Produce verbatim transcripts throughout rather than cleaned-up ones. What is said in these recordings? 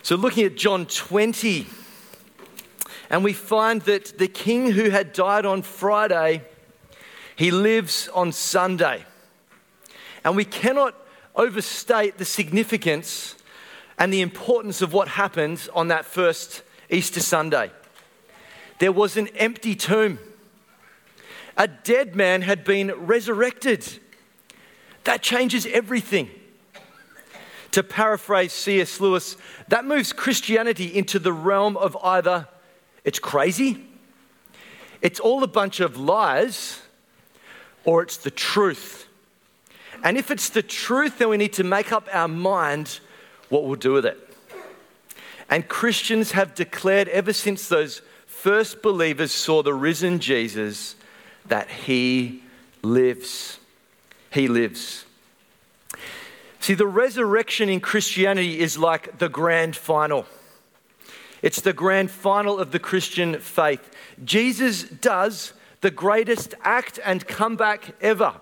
So looking at John twenty, and we find that the king who had died on Friday, he lives on Sunday. And we cannot overstate the significance and the importance of what happened on that first Easter Sunday. There was an empty tomb. A dead man had been resurrected. That changes everything. To paraphrase C S Lewis, that moves Christianity into the realm of either it's crazy, it's all a bunch of lies, or it's the truth. And if it's the truth, then we need to make up our mind what we'll do with it. And Christians have declared ever since those first believers saw the risen Jesus that he lives. He lives. See, the resurrection in Christianity is like the grand final. It's the grand final of the Christian faith. Jesus does the greatest act and comeback ever.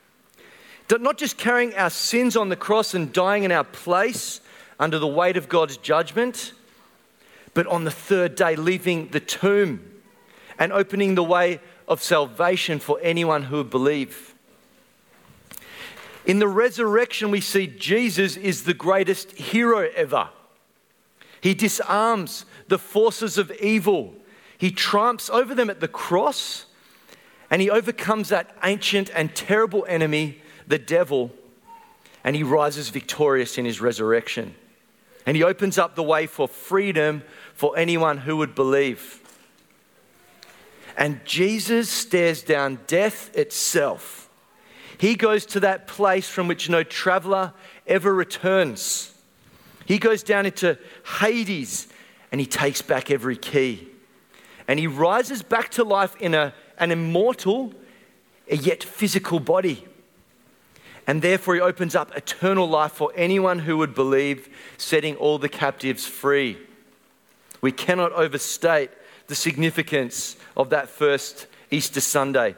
Not just carrying our sins on the cross and dying in our place under the weight of God's judgment, but on the third day leaving the tomb and opening the way of salvation for anyone who would believe. In the resurrection, we see Jesus is the greatest hero ever. He disarms the forces of evil. He triumphs over them at the cross, and he overcomes that ancient and terrible enemy, the devil, and he rises victorious in his resurrection. And he opens up the way for freedom for anyone who would believe. And Jesus stares down death itself. He goes to that place from which no traveler ever returns. He goes down into Hades and he takes back every key. And he rises back to life in a, an immortal yet physical body. And therefore he opens up eternal life for anyone who would believe, setting all the captives free. We cannot overstate the significance of that first Easter Sunday.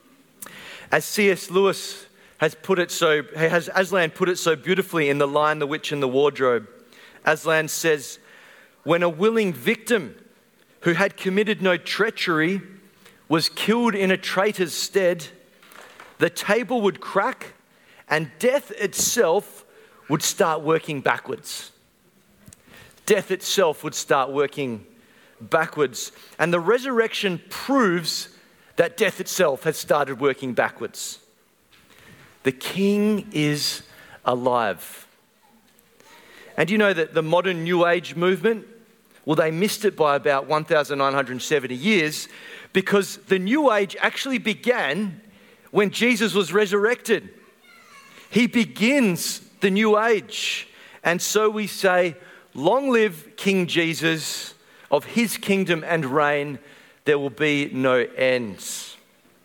As C S Lewis has put it so, has Aslan put it so beautifully in The Lion, the Witch and the Wardrobe. Aslan says, when a willing victim who had committed no treachery was killed in a traitor's stead, the table would crack and death itself would start working backwards. Death itself would start working backwards. And the resurrection proves that death itself has started working backwards. The King is alive. And you know that the modern New Age movement, well, they missed it by about one thousand nine hundred seventy years because the New Age actually began when Jesus was resurrected. He begins the New Age. And so we say, long live King Jesus, of his kingdom and reign, there will be no ends.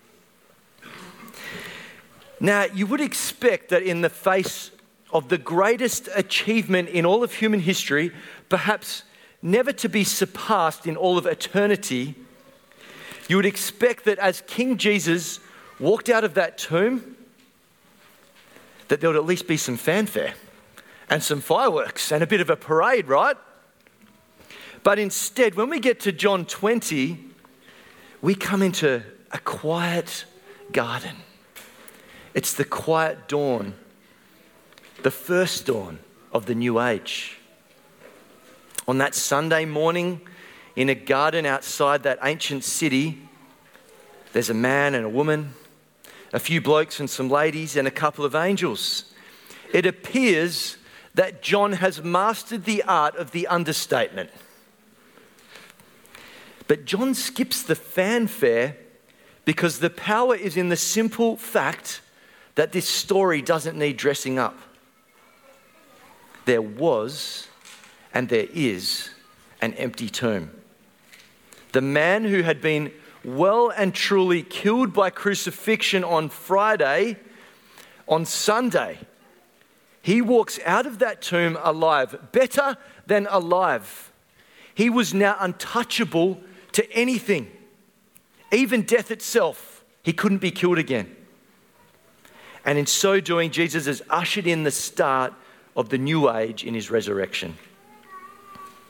Now, you would expect that in the face of the greatest achievement in all of human history, perhaps never to be surpassed in all of eternity, you would expect that as King Jesus walked out of that tomb, that there would at least be some fanfare and some fireworks and a bit of a parade, right? But instead, when we get to John twenty, we come into a quiet garden. It's the quiet dawn, the first dawn of the new age. On that Sunday morning, in a garden outside that ancient city, there's a man and a woman, a few blokes and some ladies, and a couple of angels. It appears that John has mastered the art of the understatement. But John skips the fanfare because the power is in the simple fact that this story doesn't need dressing up. There was and there is an empty tomb. The man who had been well and truly killed by crucifixion on Friday, on Sunday, he walks out of that tomb alive, better than alive. He was now untouchable to anything, even death itself. He couldn't be killed again. And in so doing, Jesus has ushered in the start of the new age in his resurrection.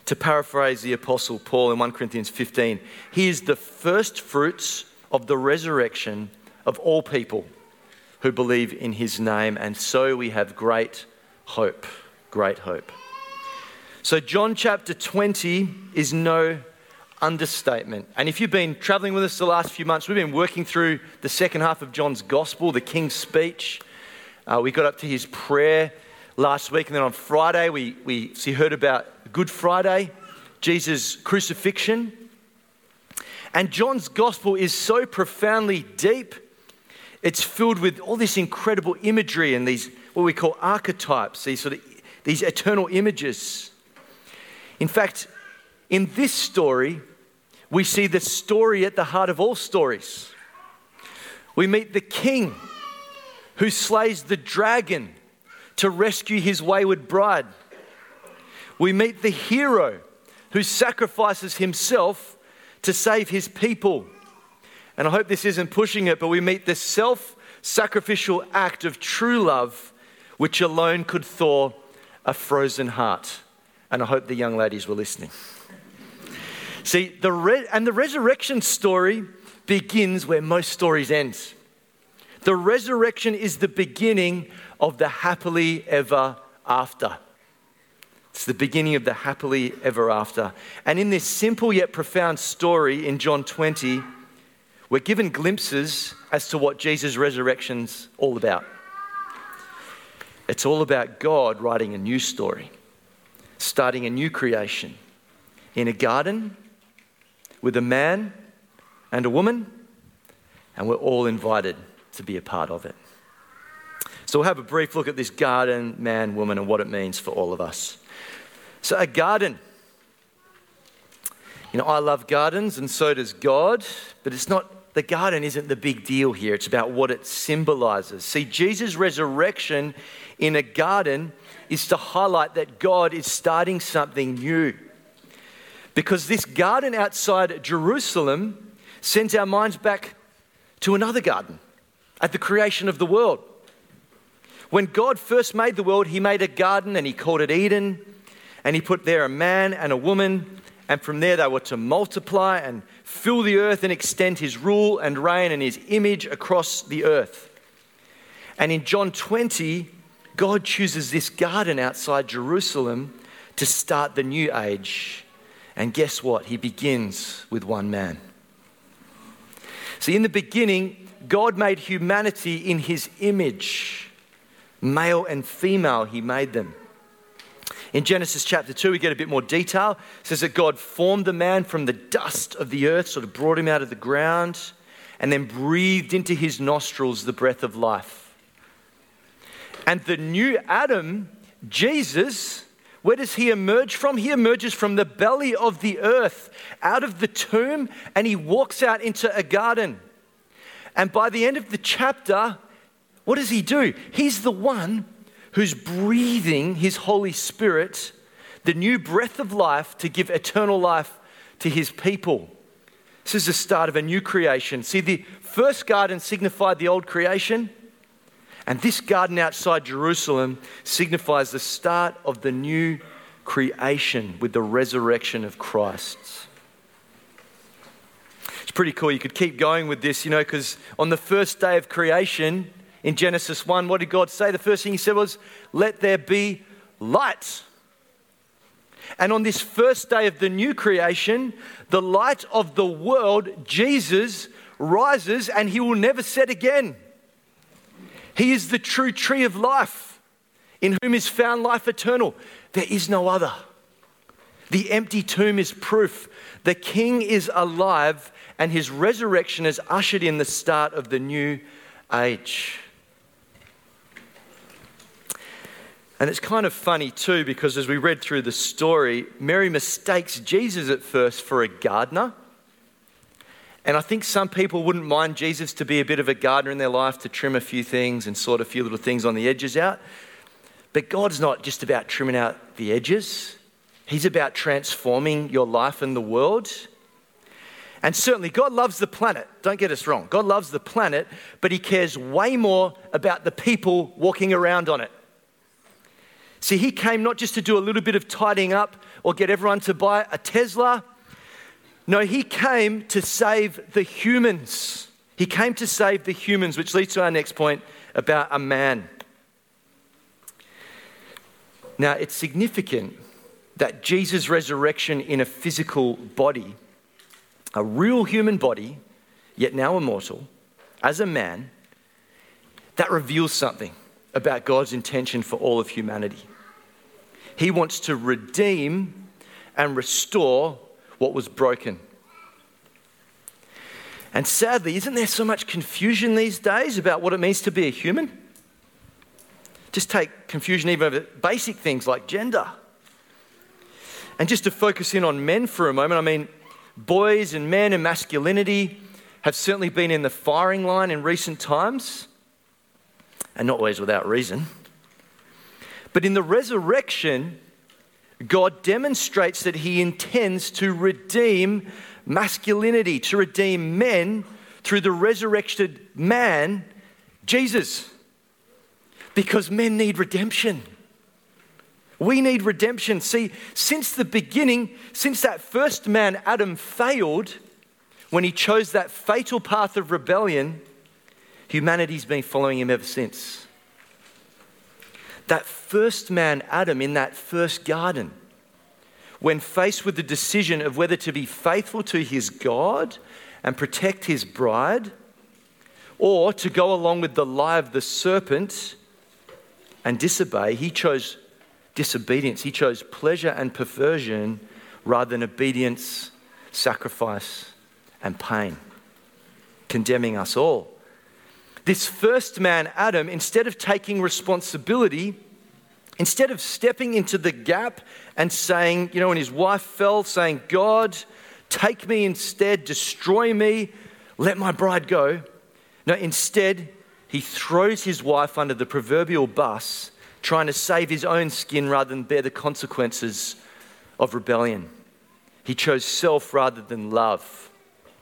To paraphrase the Apostle Paul in First Corinthians fifteen, he is the first fruits of the resurrection of all people who believe in his name, and so we have great hope, great hope. So John chapter twenty is no understatement. And if you've been traveling with us the last few months, we've been working through the second half of John's gospel, the King's Speech. Uh, we got up to his prayer last week, and then on Friday we, we see, heard about Good Friday, Jesus' crucifixion. And John's gospel is so profoundly deep. It's filled with all this incredible imagery and these, what we call archetypes, these sort of, these eternal images. In fact, in this story, we see the story at the heart of all stories. We meet the king who slays the dragon to rescue his wayward bride. We meet the hero who sacrifices himself to save his people. And I hope this isn't pushing it, but we meet the self-sacrificial act of true love, which alone could thaw a frozen heart. And I hope the young ladies were listening. See, the re- and the resurrection story begins where most stories end. The resurrection is the beginning of the happily ever after. It's the beginning of the happily ever after. And in this simple yet profound story in John twenty, we're given glimpses as to what Jesus' resurrection's all about. It's all about God writing a new story, starting a new creation in a garden with a man and a woman, and we're all invited to be a part of it. So we'll have a brief look at this garden, man, woman, and what it means for all of us. So a garden. You know, I love gardens and so does God, but it's not, the garden isn't the big deal here. It's about what it symbolizes. See, Jesus' resurrection in a garden is to highlight that God is starting something new. Because this garden outside Jerusalem sends our minds back to another garden at the creation of the world. When God first made the world, he made a garden and he called it Eden, and he put there a man and a woman, and from there they were to multiply and fill the earth and extend his rule and reign and his image across the earth. And in John twenty, God chooses this garden outside Jerusalem to start the new age. And guess what? He begins with one man. See, in the beginning, God made humanity in his image. Male and female, he made them. In Genesis chapter two, we get a bit more detail. It says that God formed the man from the dust of the earth, sort of brought him out of the ground, and then breathed into his nostrils the breath of life. And the new Adam, Jesus, where does he emerge from? He emerges from the belly of the earth, out of the tomb, and he walks out into a garden. And by the end of the chapter, what does he do? He's the one who's breathing his Holy Spirit, the new breath of life, to give eternal life to his people. This is the start of a new creation. See, the first garden signified the old creation, and this garden outside Jerusalem signifies the start of the new creation with the resurrection of Christ. It's pretty cool. You could keep going with this, you know, because on the first day of creation, in Genesis one, what did God say? The first thing he said was, let there be light. And on this first day of the new creation, the light of the world, Jesus, rises and he will never set again. He is the true tree of life, in whom is found life eternal. There is no other. The empty tomb is proof. The King is alive, and his resurrection has ushered in the start of the new age. And it's kind of funny too, because as we read through the story, Mary mistakes Jesus at first for a gardener. And I think some people wouldn't mind Jesus to be a bit of a gardener in their life, to trim a few things and sort a few little things on the edges out. But God's not just about trimming out the edges. He's about transforming your life and the world. And certainly God loves the planet. Don't get us wrong. God loves the planet, but he cares way more about the people walking around on it. See, he came not just to do a little bit of tidying up or get everyone to buy a Tesla. No, he came to save the humans. He came to save the humans, which leads to our next point about a man. Now, it's significant that Jesus' resurrection in a physical body, a real human body, yet now immortal, as a man, that reveals something about God's intention for all of humanity. He wants to redeem and restore what was broken. And sadly, isn't there so much confusion these days about what it means to be a human? Just take confusion even over basic things like gender. And just to focus in on men for a moment, I mean, boys and men and masculinity have certainly been in the firing line in recent times, and not always without reason. But in the resurrection, God demonstrates that he intends to redeem masculinity, to redeem men through the resurrected man, Jesus. Because men need redemption. We need redemption. See, since the beginning, since that first man, Adam, failed, when he chose that fatal path of rebellion, humanity's been following him ever since. That first man, Adam, in that first garden, when faced with the decision of whether to be faithful to his God and protect his bride, or to go along with the lie of the serpent and disobey, he chose disobedience. He chose pleasure and perversion rather than obedience, sacrifice, and pain, condemning us all. This first man, Adam, instead of taking responsibility, instead of stepping into the gap and saying, you know, when his wife fell, saying, God, take me instead, destroy me, let my bride go. No, instead, he throws his wife under the proverbial bus, trying to save his own skin rather than bear the consequences of rebellion. He chose self rather than love.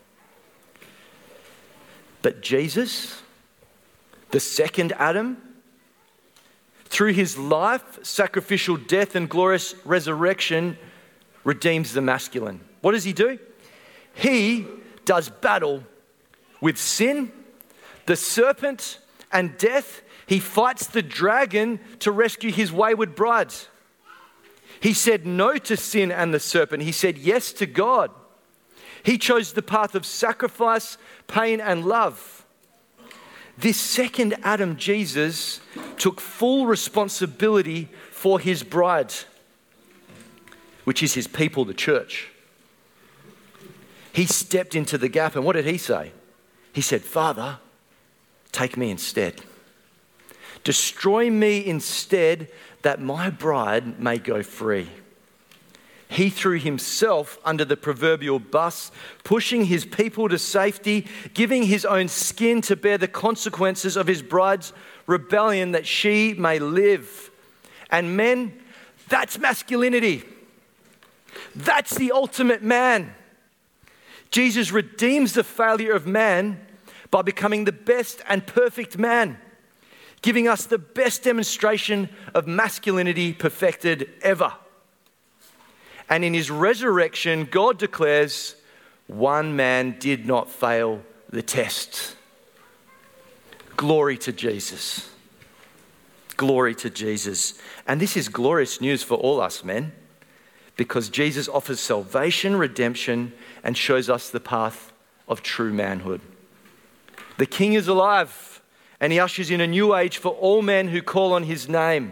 But Jesus, the second Adam, through his life, sacrificial death, and glorious resurrection, redeems the masculine. What does he do? He does battle with sin, the serpent, and death. He fights the dragon to rescue his wayward bride. He said no to sin and the serpent. He said yes to God. He chose the path of sacrifice, pain, and love. This second Adam, Jesus, took full responsibility for his bride, which is his people, the church. He stepped into the gap, and what did he say? He said, Father, take me instead. Destroy me instead, that my bride may go free. He threw himself under the proverbial bus, pushing his people to safety, giving his own skin to bear the consequences of his bride's rebellion that she may live. And men, that's masculinity. That's the ultimate man. Jesus redeems the failure of man by becoming the best and perfect man, giving us the best demonstration of masculinity perfected ever. And in his resurrection, God declares, one man did not fail the test. Glory to Jesus. Glory to Jesus. And this is glorious news for all us men, because Jesus offers salvation, redemption, and shows us the path of true manhood. The King is alive, and he ushers in a new age for all men who call on his name.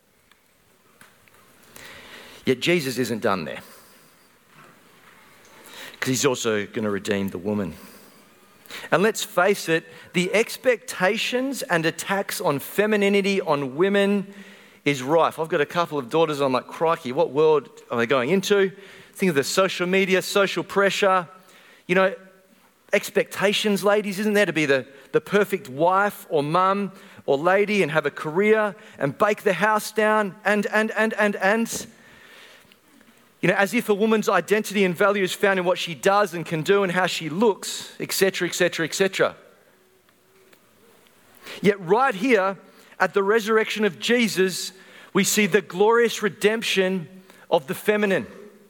Yet Jesus isn't done there, because he's also going to redeem the woman. And let's face it, the expectations and attacks on femininity, on women, is rife. I've got a couple of daughters. I'm like, crikey, what world are they going into? Think of the social media, social pressure. You know, expectations, ladies, isn't there to be the, the perfect wife or mum or lady and have a career and bake the house down and, and, and, and, and. You know, as if a woman's identity and value is found in what she does and can do and how she looks, et cetera, et cetera, et cetera. Yet right here at the resurrection of Jesus, we see the glorious redemption of the feminine.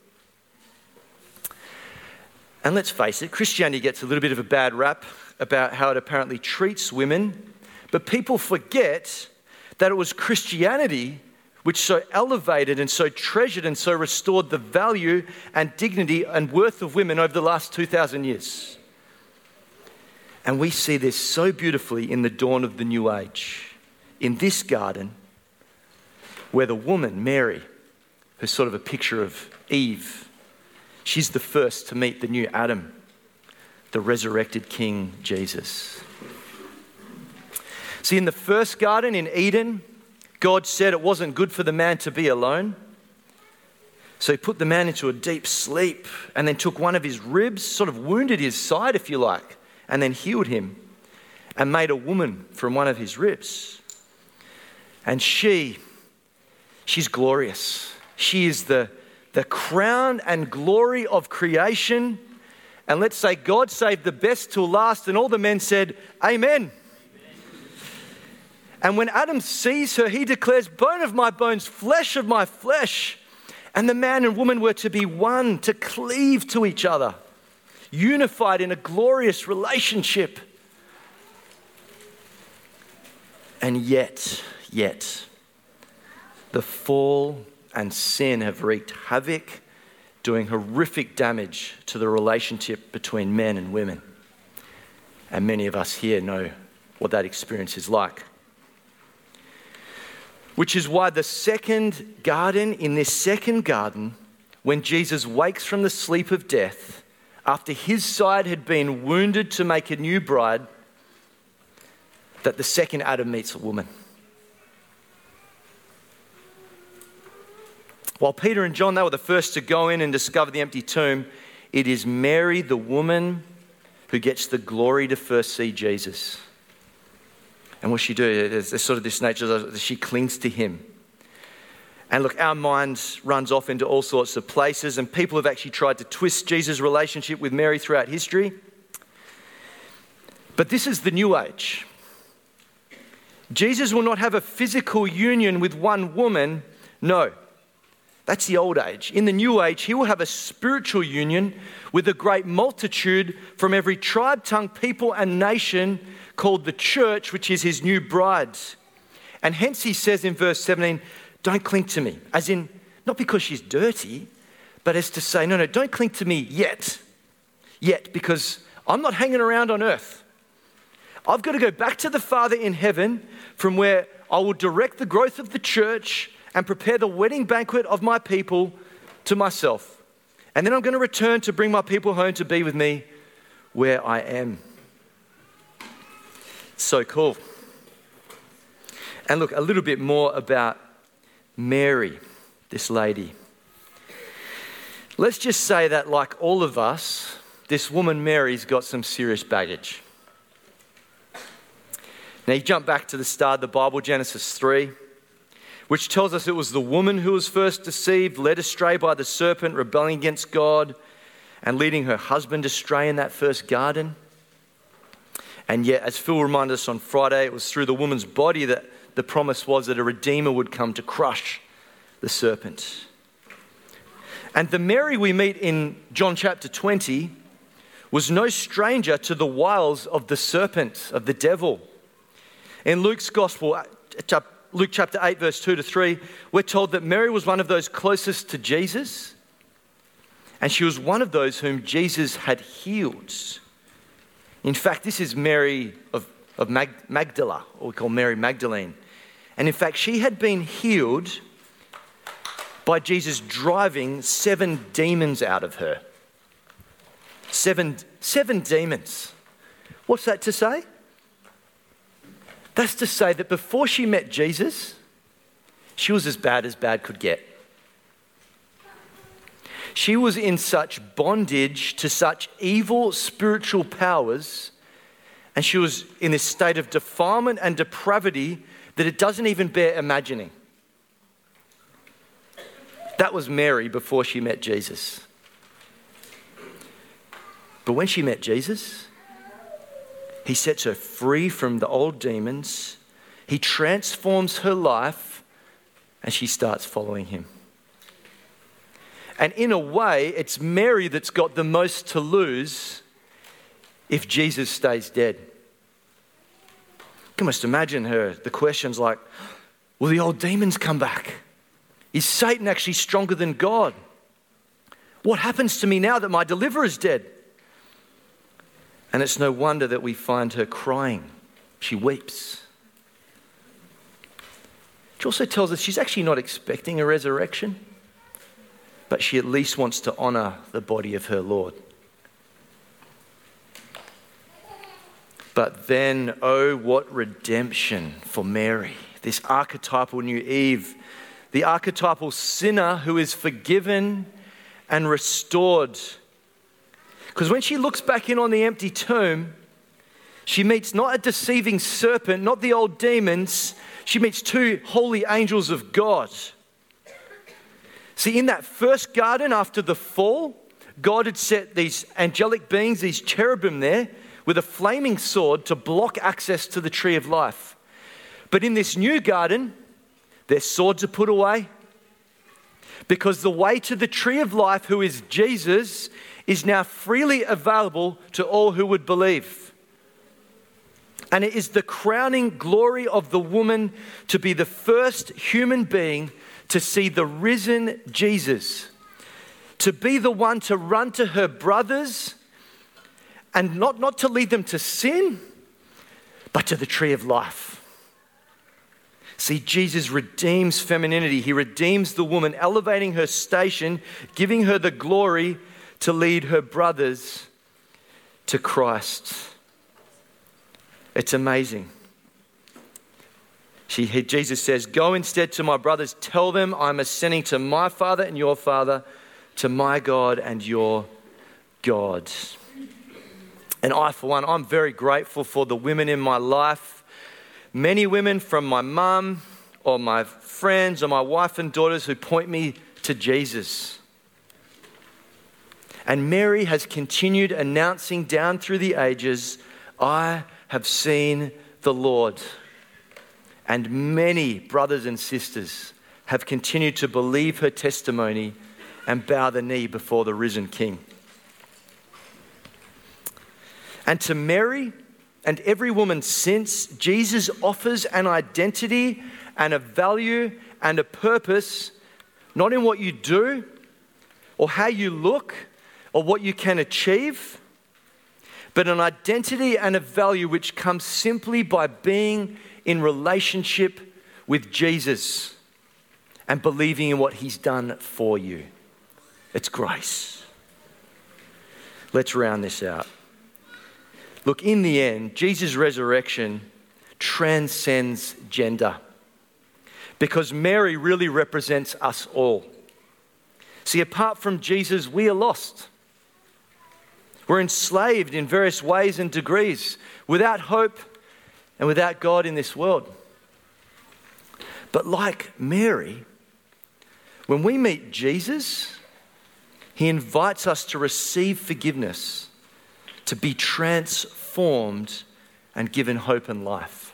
And let's face it, Christianity gets a little bit of a bad rap about how it apparently treats women, but people forget that it was Christianity which so elevated and so treasured and so restored the value and dignity and worth of women over the last two thousand years. And we see this so beautifully in the dawn of the new age, in this garden, where the woman, Mary, who's sort of a picture of Eve, she's the first to meet the new Adam, the resurrected King Jesus. See, in the first garden in Eden, God said it wasn't good for the man to be alone. So he put the man into a deep sleep and then took one of his ribs, sort of wounded his side, if you like, and then healed him and made a woman from one of his ribs. And she, she's glorious. She is the, the crown and glory of creation. And let's say God saved the best till last, and all the men said, Amen. And when Adam sees her, he declares, bone of my bones, flesh of my flesh. And the man and woman were to be one, to cleave to each other, unified in a glorious relationship. And yet, yet, the fall and sin have wreaked havoc, doing horrific damage to the relationship between men and women. And many of us here know what that experience is like. Which is why the second garden, in this second garden, when Jesus wakes from the sleep of death, after his side had been wounded to make a new bride, that the second Adam meets a woman. While Peter and John, they were the first to go in and discover the empty tomb, it is Mary, the woman, who gets the glory to first see Jesus. And what she do, there's sort of this nature that she clings to him. And look, our mind runs off into all sorts of places, and people have actually tried to twist Jesus' relationship with Mary throughout history. But this is the new age. Jesus will not have a physical union with one woman. No, that's the old age. In the new age, he will have a spiritual union with a great multitude from every tribe, tongue, people, and nation, called the church, which is his new bride. And hence he says in verse seventeen, don't cling to me. As in, not because she's dirty, but as to say, no, no, don't cling to me yet. Yet, because I'm not hanging around on earth. I've got to go back to the Father in heaven, from where I will direct the growth of the church and prepare the wedding banquet of my people to myself. And then I'm going to return to bring my people home to be with me where I am. So cool. And look, a little bit more about Mary, this lady. Let's just say that, like all of us, this woman Mary's got some serious baggage. Now you jump back to the start of the Bible, Genesis three, which tells us it was the woman who was first deceived, led astray by the serpent, rebelling against God, and leading her husband astray in that first garden. And yet, as Phil reminded us on Friday, it was through the woman's body that the promise was that a redeemer would come to crush the serpent. And the Mary we meet in John chapter twenty was no stranger to the wiles of the serpent, of the devil. In Luke's gospel, Luke chapter eight, verse two to three, we're told that Mary was one of those closest to Jesus, and she was one of those whom Jesus had healed. In fact, this is Mary of, of Mag, Magdala, or we call Mary Magdalene. And in fact, she had been healed by Jesus driving seven demons out of her. Seven, seven demons. What's that to say? That's to say that before she met Jesus, she was as bad as bad could get. She was in such bondage to such evil spiritual powers, and she was in this state of defilement and depravity that it doesn't even bear imagining. That was Mary before she met Jesus. But when she met Jesus, he sets her free from the old demons. He transforms her life, and she starts following him. And in a way, it's Mary that's got the most to lose if Jesus stays dead. You can almost imagine her, the questions like, will the old demons come back? Is Satan actually stronger than God? What happens to me now that my deliverer is dead? And it's no wonder that we find her crying. She weeps. She also tells us she's actually not expecting a resurrection, but she at least wants to honor the body of her Lord. But then, oh, what redemption for Mary, this archetypal new Eve, the archetypal sinner who is forgiven and restored. Because when she looks back in on the empty tomb, she meets not a deceiving serpent, not the old demons, she meets two holy angels of God. See, in that first garden after the fall, God had set these angelic beings, these cherubim there, with a flaming sword to block access to the tree of life. But in this new garden, their swords are put away, because the way to the tree of life, who is Jesus, is now freely available to all who would believe. And it is the crowning glory of the woman to be the first human being to see the risen Jesus, to be the one to run to her brothers and not, not to lead them to sin, but to the tree of life. See, Jesus redeems femininity. He redeems the woman, elevating her station, giving her the glory to lead her brothers to Christ. It's amazing. She, he, Jesus says, go instead to my brothers, tell them I'm ascending to my Father and your Father, to my God and your God. And I, for one, I'm very grateful for the women in my life. Many women, from my mum or my friends or my wife and daughters, who point me to Jesus. And Mary has continued announcing down through the ages, I have seen the Lord. And many brothers and sisters have continued to believe her testimony and bow the knee before the risen King. And to Mary and every woman since, Jesus offers an identity and a value and a purpose, not in what you do or how you look or what you can achieve, but an identity and a value which comes simply by being in relationship with Jesus and believing in what he's done for you. It's grace. Let's round this out. Look, in the end, Jesus' resurrection transcends gender, because Mary really represents us all. See, apart from Jesus, we are lost. We're enslaved in various ways and degrees, without hope and without God in this world. But like Mary, when we meet Jesus, he invites us to receive forgiveness, to be transformed and given hope and life.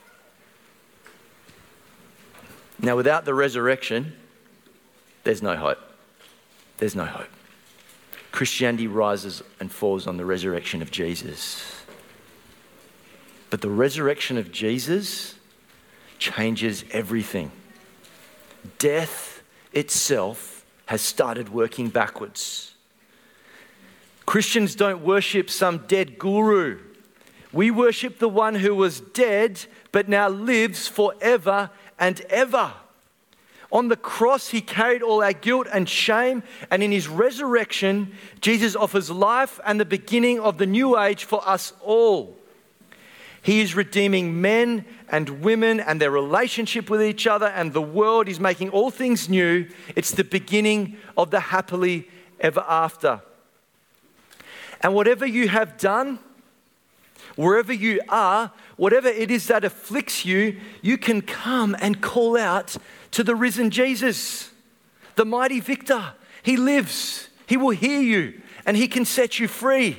Now, without the resurrection, there's no hope. There's no hope. Christianity rises and falls on the resurrection of Jesus. But the resurrection of Jesus changes everything. Death itself has started working backwards. Christians don't worship some dead guru. We worship the one who was dead but now lives forever and ever. On the cross, he carried all our guilt and shame, and in his resurrection, Jesus offers life and the beginning of the new age for us all. He is redeeming men and women and their relationship with each other and the world. He's making all things new. It's the beginning of the happily ever after. And whatever you have done, wherever you are, whatever it is that afflicts you, you can come and call out to the risen Jesus, the mighty victor. He lives. He will hear you and he can set you free.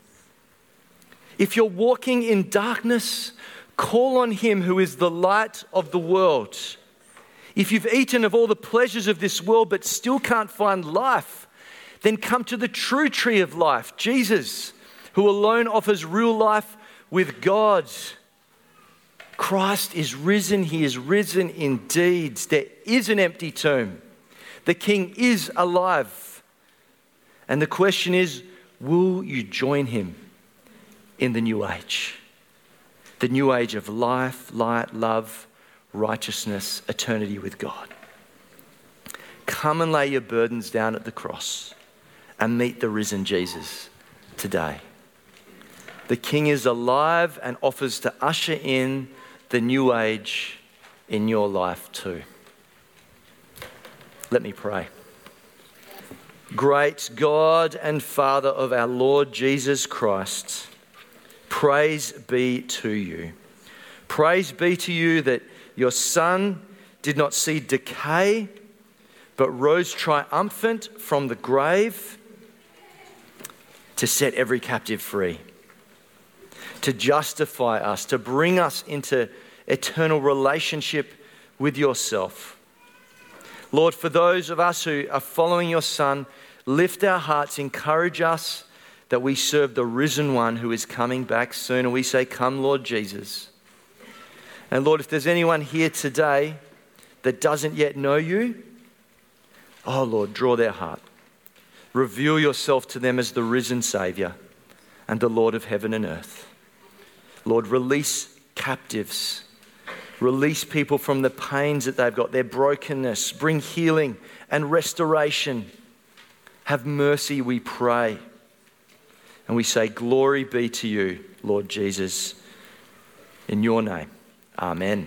If you're walking in darkness, call on him who is the light of the world. If you've eaten of all the pleasures of this world but still can't find life, then come to the true tree of life, Jesus, who alone offers real life with God. Christ is risen. He is risen indeed. There is an empty tomb. The King is alive. And the question is, will you join him in the new age? The new age of life, light, love, righteousness, eternity with God. Come and lay your burdens down at the cross and meet the risen Jesus today. The King is alive and offers to usher in the new age in your life too. Let me pray. Great God and Father of our Lord Jesus Christ, praise be to you. Praise be to you that your Son did not see decay, but rose triumphant from the grave to set every captive free, to justify us, to bring us into eternal relationship with yourself. Lord, for those of us who are following your Son, lift our hearts, encourage us that we serve the risen one who is coming back soon. And we say, come, Lord Jesus. And Lord, if there's anyone here today that doesn't yet know you, oh Lord, draw their heart. Reveal yourself to them as the risen Saviour and the Lord of heaven and earth. Lord, release captives. Release people from the pains that they've got, their brokenness. Bring healing and restoration. Have mercy, we pray. And we say, glory be to you, Lord Jesus. In your name, amen.